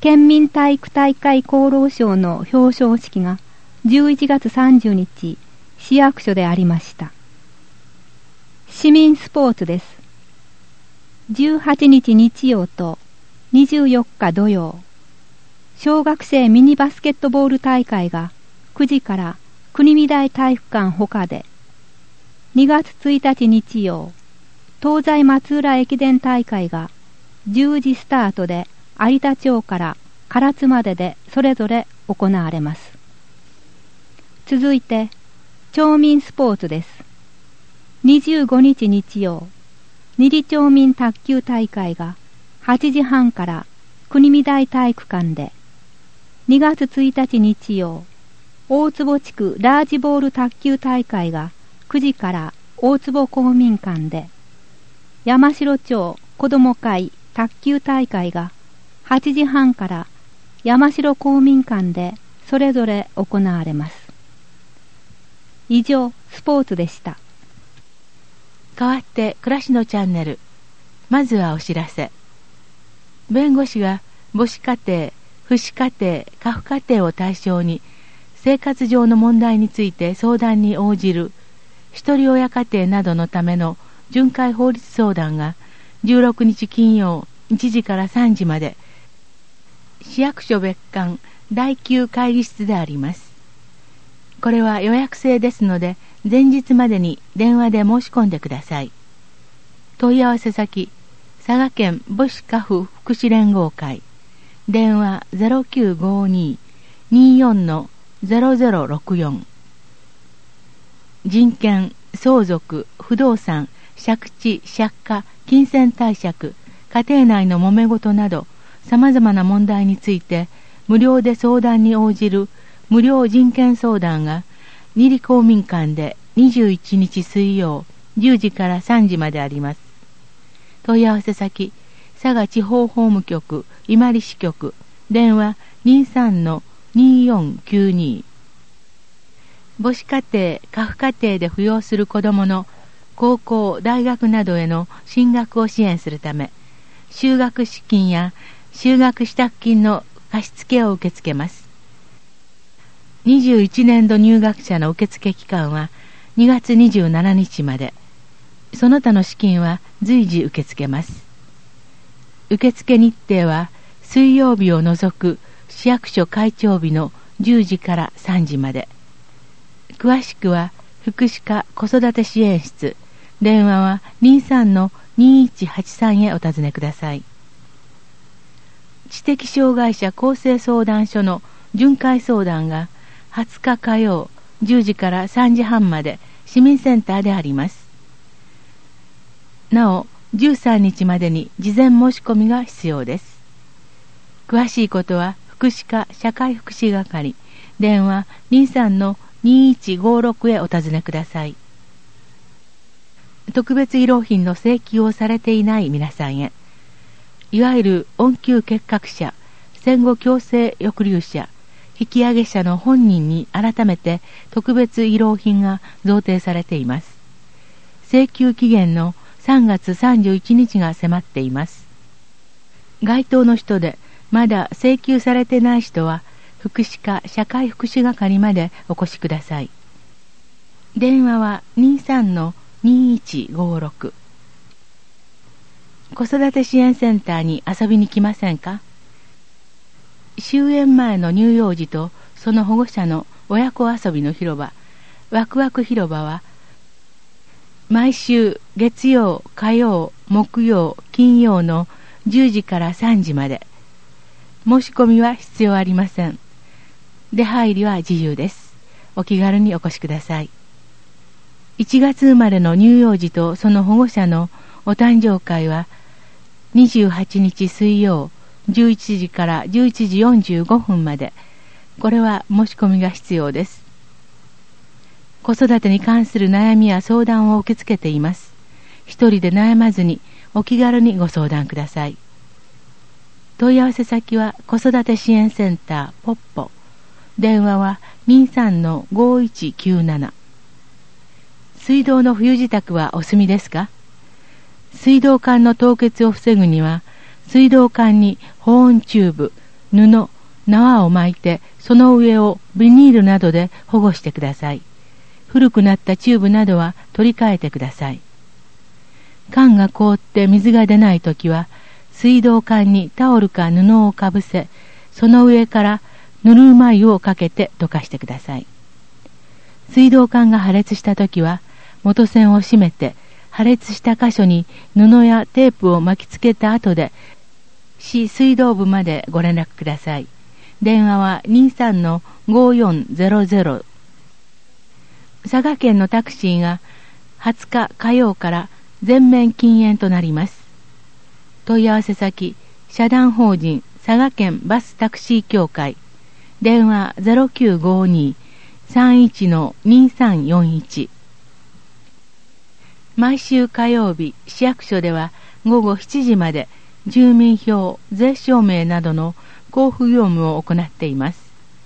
県民体育大会功労賞の表彰式がじゅういちがつさんじゅうにち、市役所でありました。市民スポーツです。じゅうはちにち日曜とにじゅうよっか土曜、小学生ミニバスケットボール大会がくじから国見台体育館ほかで、にがつついたち日曜、東西松浦駅伝大会がじゅうじスタートで有田町から唐津まででそれぞれ行われます。続いて、町民スポーツです。にじゅうごにち日曜、二里町民卓球大会がはちじはんから国見台体育館で、にがつついたち日曜、大坪地区ラージボール卓球大会がくじから大坪公民館で、山城町子ども会卓球大会がはちじはんから山城公民館でそれぞれ行われます。以上、スポーツでした。
代わって暮らしのチャンネル。まずはお知らせ。弁護士が母子家庭、父子家庭、家父家庭を対象に生活上の問題について相談に応じる一人親家庭などのための巡回法律相談がじゅうろくにち金曜いちじからさんじまで市役所別館だいきゅう会議室であります。これは予約制ですので前日までに電話で申し込んでください。問い合わせ先、佐賀県母子家父福祉連合会、電話 ゼロきゅうごに にーよん ゼロゼロろくよん。人権、相続、不動産、借地、借家、金銭貸借、家庭内の揉め事など様々な問題について無料で相談に応じる無料人権相談が二里公民館でにじゅういちにち水曜じゅうじからさんじまであります。問い合わせ先、佐賀地方法務局伊万里支局、電話 にーさん にーよんきゅうに。母子家庭、家父家庭で扶養する子どもの高校、大学などへの進学を支援するため、就学資金や就学支度金の貸付を受け付けます。にじゅういちねんど入学者の受付期間はにがつにじゅうしちにちまで、その他の資金は随時受け付けます。受付日程は水曜日を除く市役所開庁日のじゅうじからさんじまで。詳しくは福祉課子育て支援室、電話は にーさん にーいちはちさん へお尋ねください。知的障害者更生相談所の巡回相談がはつか火曜じゅうじからさんじはんまで市民センターであります。なお、じゅうさんにちまでに事前申し込みが必要です。詳しいことは福祉課社会福祉係、電話 にーさん にーいちごろく へお尋ねください。特別医療品の請求をされていない皆さんへ、いわゆる恩給結核者、戦後強制抑留者、引き上げ者の本人に改めて特別医療品が贈呈されています。請求期限のさんがつさんじゅういちにちが迫っています。該当の人でまだ請求されてない人は福祉課社会福祉係までお越しください。電話は にーさん にーいちごろく。子育て支援センターに遊びに来ませんか？終園前の乳幼児とその保護者の親子遊びの広場、ワクワク広場は毎週月曜、火曜、木曜、金曜のじゅうじからさんじまで。申し込みは必要ありません。出入りは自由です。お気軽にお越しください。いちがつ生まれの乳幼児とその保護者のお誕生会はにじゅうはちにち水曜じゅういちじからじゅういちじよんじゅうごふんまで。これは申し込みが必要です。子育てに関する悩みや相談を受け付けています。一人で悩まずにお気軽にご相談ください。問い合わせ先は子育て支援センターポッポ。電話は にーさん ごいちきゅうなな。水道の冬支度はお済みですか？水道管の凍結を防ぐには、水道管に保温チューブ、 布、縄を巻いて、その上をビニールなどで保護してください。古くなったチューブなどは取り替えてください。缶が凍って水が出ないときは、水道管にタオルか布をかぶせ、その上からぬるま湯をかけて溶かしてください。水道管が破裂したときは、元栓を閉めて、破裂した箇所に布やテープを巻きつけた後で、市水道部までご連絡ください。電話は にさんのごよんゼロゼロ。佐賀県のタクシーがはつか火曜から全面禁煙となります。問い合わせ先、社団法人佐賀県バスタクシー協会。電話 ゼロきゅうごに さんいちのにさんよんいち。毎週火曜日、市役所ではごごしちじまで住民票、税証明などの交付業務を行っています。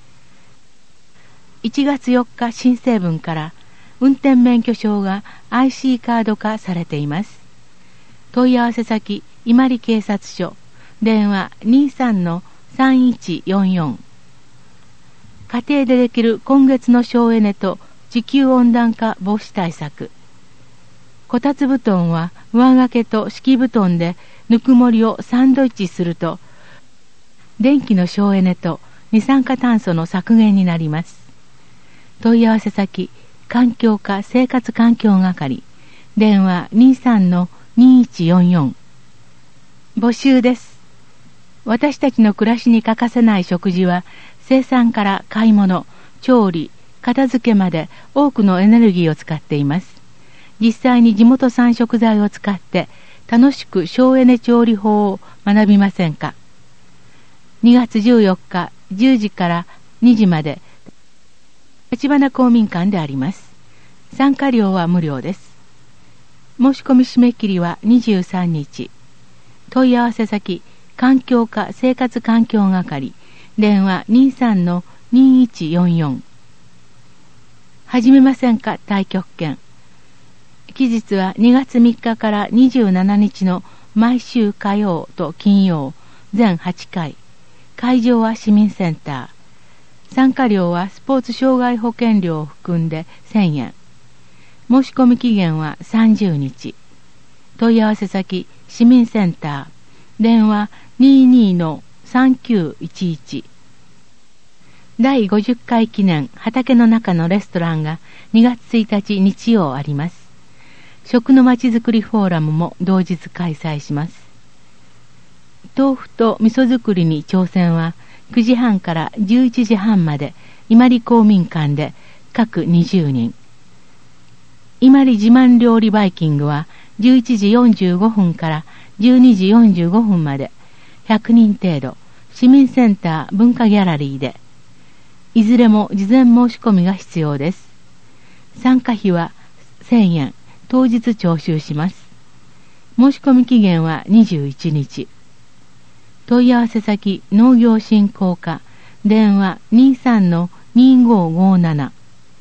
いちがつよっか申請分から運転免許証が アイシー カード化されています。問い合わせ先、伊万里警察署、電話 にさんのさんいちよんよん。家庭でできる今月の省エネと地球温暖化防止対策。こたつ布団は上掛けと敷布団でぬくもりをサンドイッチすると、電気の省エネと二酸化炭素の削減になります。問い合わせ先、環境課生活環境係、電話 にさんのにいちよんよん。募集です。私たちの暮らしに欠かせない食事は、生産から買い物、調理、片付けまで多くのエネルギーを使っています。実際に地元産食材を使って楽しく省エネ調理法を学びませんか？にがつじゅうよっかじゅうじからにじまで立花公民館であります。参加料は無料です。申し込み締め切りはにじゅうさんにち。問い合わせ先、環境課生活環境係、電話 にさんのにいちよんよん。始めませんか太極拳。期日はにがつみっかからにじゅうしちにちの毎週火曜と金曜、全はちかい。会場は市民センター。参加料はスポーツ障害保険料を含んでせんえん。申し込み期限はさんじゅうにち。問い合わせ先、市民センター。電話 にじゅうにのさんきゅういちいち。だいごじゅっかい記念畑の中のレストランがにがつついたち日曜あります。食のまちづくりフォーラムも同日開催します。豆腐と味噌作りに挑戦はくじはんからじゅういちじはんまで伊万里公民館で各にじゅうにん。伊万里自慢料理バイキングはじゅういちじよんじゅうごふんからじゅうにじよんじゅうごふんまでひゃくにん程度市民センター文化ギャラリーで、いずれも事前申し込みが必要です。参加費はせんえん。当日徴収します。申し込み期限はにじゅういちにち。問い合わせ先、農業振興課、電話 にさんのにごごなな。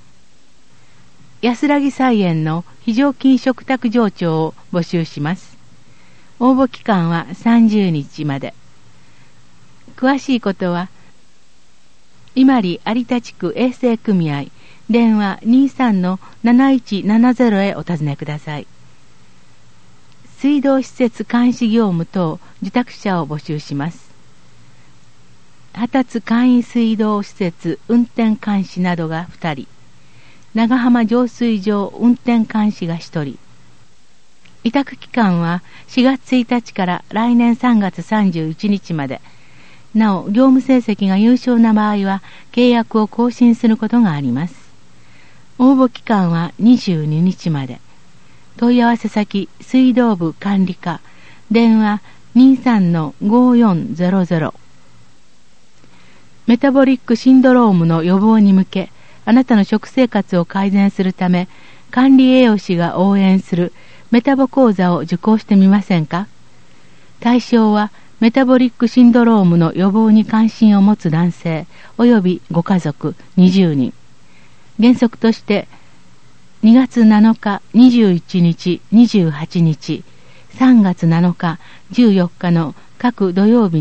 安らぎ菜園の非常勤嘱託場長を募集します。応募期間はさんじゅうにちまで。詳しいことは、伊万里有田地区衛生組合、電話 にさんのなないちななゼロ へお尋ねください。水道施設監視業務等受託者を募集します。二津簡易水道施設運転監視などがふたり、長浜浄水場運転監視がひとり。委託期間はしがつついたちから来年さんがつさんじゅういちにちまで。なお、業務成績が優秀な場合は契約を更新することがあります。応募期間はにじゅうににちまで。問い合わせ先、水道部管理課、電話 にさんのごよんゼロゼロ。メタボリックシンドロームの予防に向け、あなたの食生活を改善するため、管理栄養士が応援するメタボ講座を受講してみませんか？対象は、メタボリックシンドロームの予防に関心を持つ男性及びご家族にじゅうにん。原則としてにがつなのか、にじゅういちにち、にじゅうはちにち、さんがつなのか、じゅうよっかの各土曜日に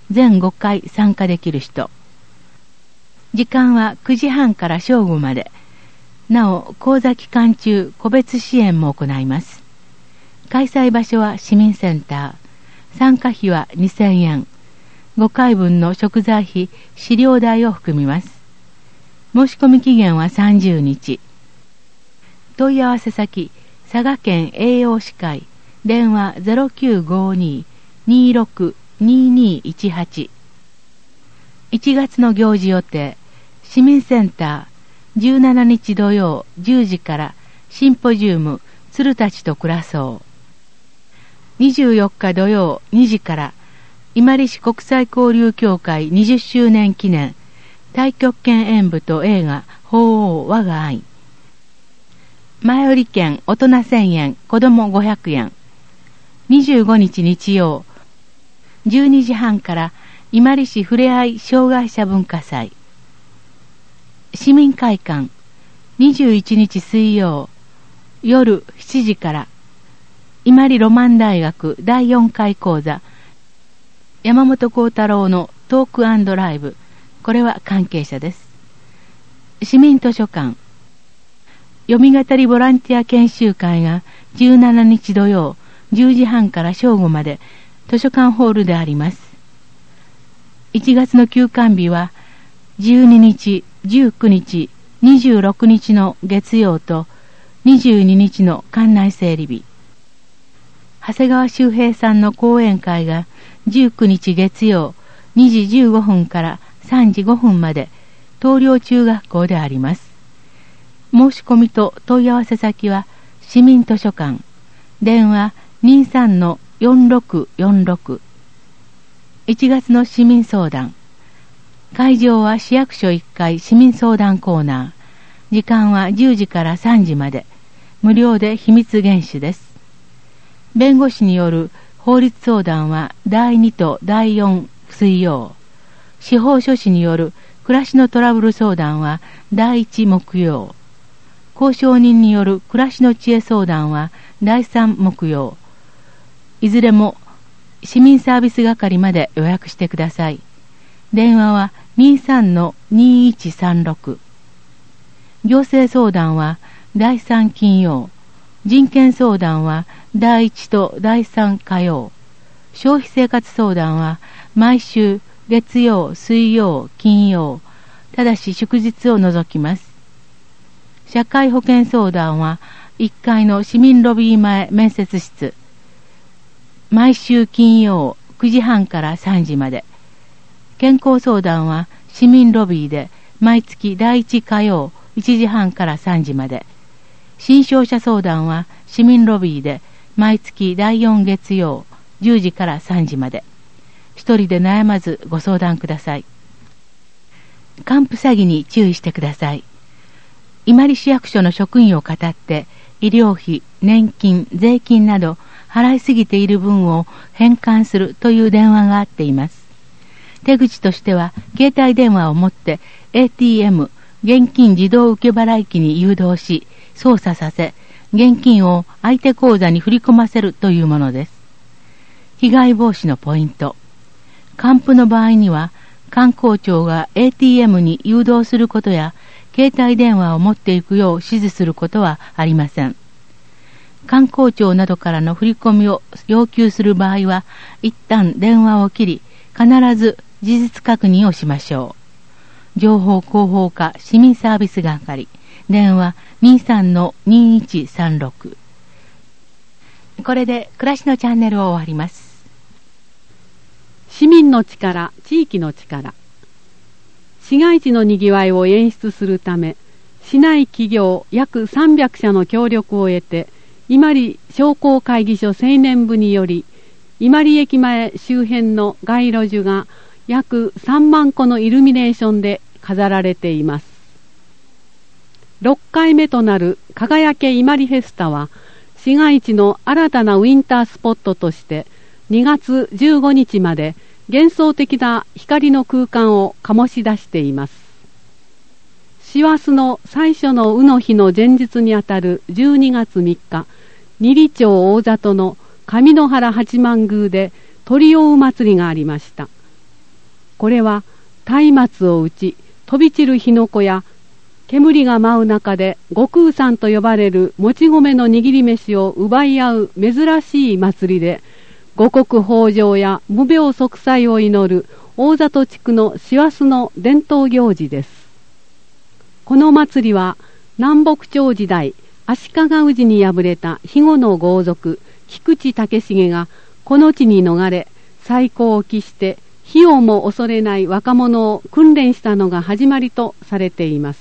全ごかい参加できる人。時間はくじはんから正午まで。なお、講座期間中、個別支援も行います。開催場所は市民センター。参加費はにせんえん。ごかいぶんの食材費、飼料代を含みます。申し込み期限はさんじゅうにち。問い合わせ先、佐賀県栄養士会、電話 ゼロきゅうごに にーろく にーにーいちはち。いちがつの行事予定、市民センター、じゅうしちにち土曜じゅうじからシンポジウム、鶴たちと暮らそう。にじゅうよっか土曜にじから伊万里市国際交流協会にじゅっしゅうねん記念太極拳演舞と映画鳳凰我が愛。前売り券大人せんえん、子供ごひゃくえん。にじゅうごにち日曜じゅうにじはんから伊万里市ふれあい障害者文化祭。市民会館にじゅういちにち水曜夜しちじから伊万里ロマン大学だいよんかい講座山本幸太郎のトーク&ライブ。これは関係者です。市民図書館読み語りボランティア研修会がじゅうしちにち土曜じゅうじはんから正午まで図書館ホールであります。いちがつの休館日はじゅうににち、じゅうくにち、にじゅうろくにちの月曜とにじゅうににちの館内整理日。長谷川修平さんの講演会がじゅうくにち月曜にじじゅうごふんからさんじごふんまで東陵中学校であります。申し込みと問い合わせ先は市民図書館電話 にじゅうさんのよんろくよんろく。いちがつの市民相談。会場は市役所いっかい市民相談コーナー。時間はじゅうじからさんじまで。無料で秘密厳守です。弁護士による法律相談はだいにとだいよん水曜。司法書士による暮らしのトラブル相談はだいいち木曜。交渉人による暮らしの知恵相談はだいさん木曜。いずれも市民サービス係まで予約してください。電話は にじゅうさんのにいちさんろく。行政相談はだいさん金曜。人権相談はだいいちとだいさん火曜。消費生活相談は毎週月曜、水曜、金曜。ただし祝日を除きます。社会保険相談はいっかいの市民ロビー前面接室。毎週金曜くじはんからさんじまで。健康相談は市民ロビーで毎月だいいち火曜いちじはんからさんじまで。新商者相談は市民ロビーで毎月だいよん月曜じゅうじからさんじまで。一人で悩まずご相談ください。還付詐欺に注意してください。伊万里市役所の職員を語って医療費、年金、税金など払いすぎている分を返還するという電話があっています。手口としては携帯電話を持って エーティーエム 現金自動受払機に誘導し操作させ現金を相手口座に振り込ませるというものです。被害防止のポイント。還付の場合には観光庁が エーティーエム に誘導することや携帯電話を持っていくよう指示することはありません。観光庁などからの振り込みを要求する場合は一旦電話を切り必ず事実確認をしましょう。情報広報課市民サービス係電話 にじゅうさんのにいちさんろく。 これで暮らしのチャンネルを終わります。
市民の力、地域の力。市街地のにぎわいを演出するため、市内企業約さんびゃくしゃの協力を得て、伊万里商工会議所青年部により、伊万里駅前周辺の街路樹が約さんまんこのイルミネーションで飾られています。ろっかいめとなる輝け伊万里フェスタは、市街地の新たなウィンタースポットとして、にがつじゅうごにちまで幻想的な光の空間を醸し出しています。師走の最初の卯の日の前日にあたるじゅうにがつみっか、二里町大里の上野原八幡宮で鳥追う祭りがありました。 これは松明を打ち飛び散る火の粉や煙が舞う中で五空山と呼ばれるもち米の握り飯を奪い合う珍しい祭りで、五穀豊穣や無病息災を祈る大里地区の師走の伝統行事です。この祭りは南北朝時代足利氏に敗れた肥後の豪族菊池武重がこの地に逃れ、再興を期して費用も恐れない若者を訓練したのが始まりとされています。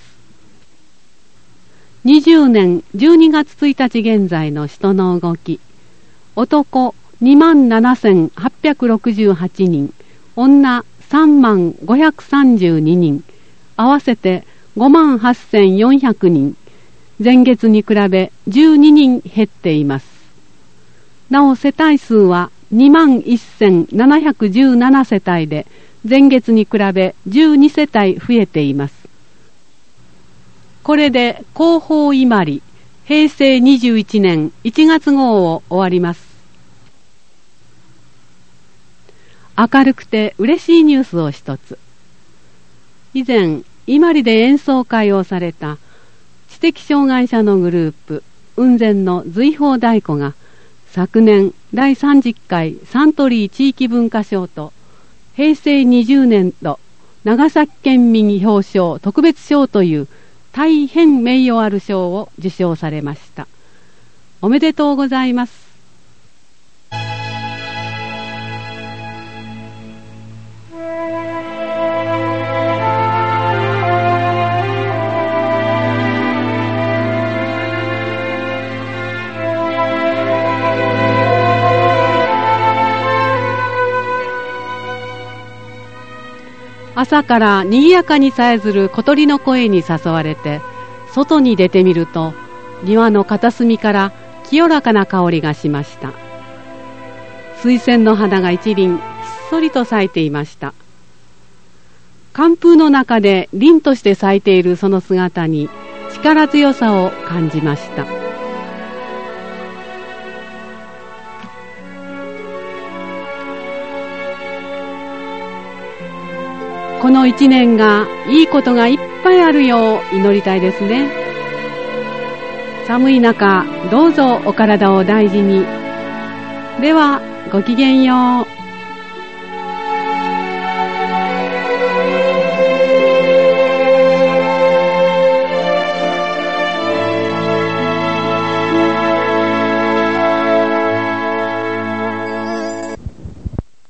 にじゅうねんじゅうにがつついたち現在の人の動き、男にまんななせんはっぴゃくろくじゅうはちにん、女さんまんごひゃくさんじゅうににん、合わせてごまんはっせんよんひゃくにん、前月に比べじゅうににん減っています。なお世帯数はにまんせんななひゃくじゅうななせたいで、前月に比べじゅうにせたい増えています。これで広報伊万里へいせいにじゅういちねんいちがつ号を終わります。明るくて嬉しいニュースを一つ。以前伊万里で演奏会をされた知的障害者のグループ雲仙の随宝太鼓が昨年だいさんじゅっかいサントリー地域文化賞とへいせいにじゅうねんど長崎県民表彰特別賞という大変名誉ある賞を受賞されました。おめでとうございます。朝からにぎやかにさえずる小鳥の声に誘われて外に出てみると、庭の片隅から清らかな香りがしました。水仙の花が一輪ひっそりと咲いていました。寒風の中で凛として咲いているその姿に力強さを感じました。この一年がいいことがいっぱいあるよう祈りたいですね。寒い中、どうぞお体を大事に。では、ごきげんよう。